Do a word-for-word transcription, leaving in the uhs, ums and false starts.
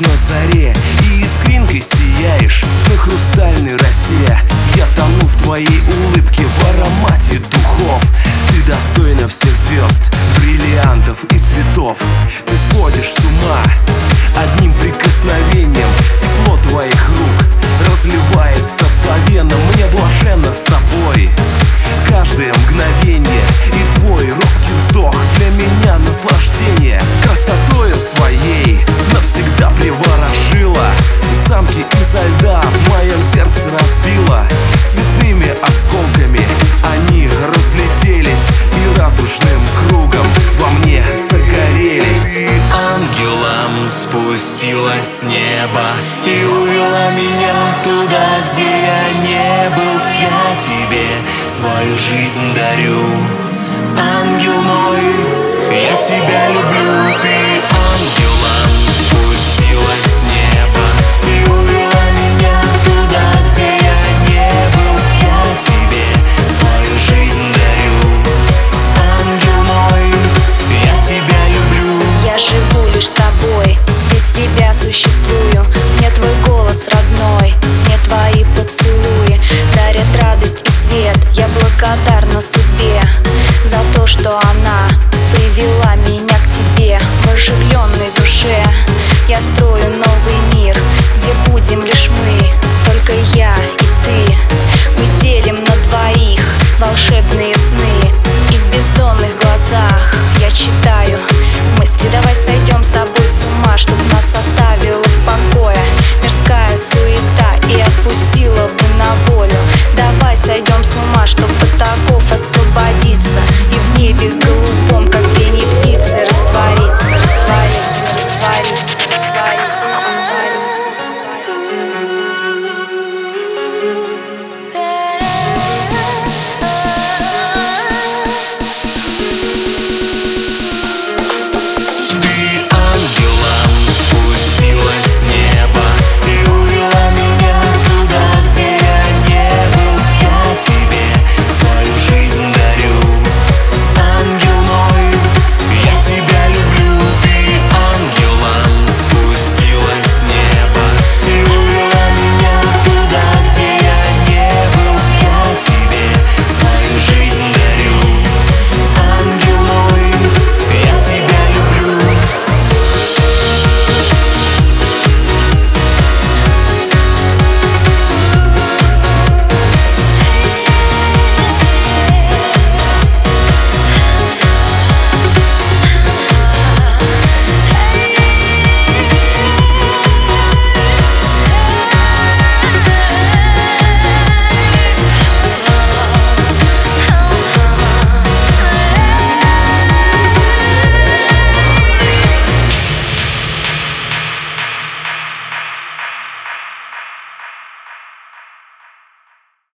на заре, и искринкой сияешь на хрустальной росе. Я тону в твоей улыбке, в аромате духов. Ты достойна всех звезд, бриллиантов и цветов. Ты сводишь с ума одним прикосновением. Тепло твоих рук разливается по венам. Мне блаженно с тобой каждое мгновение, и твой робкий вздох для меня наслаждение. Красотою своей навсегда приворожила, замки изо льда в моем сердце разбила. Цветными осколками они разлетелись и радужным кругом во мне загорелись. Ты ангелом спустилась с неба и увела меня туда, где я не был. Я тебе свою жизнь дарю, ангел мой, я тебя люблю. Ты ангелом спустилась с неба и увела меня туда, где я не был. Я тебе свою жизнь дарю, ангел мой, я тебя люблю. Я живу лишь тобой, без тебя существую. Мне твой голос родной, мне твои поцелуи дарят радость и свет. Я благодарна судьбе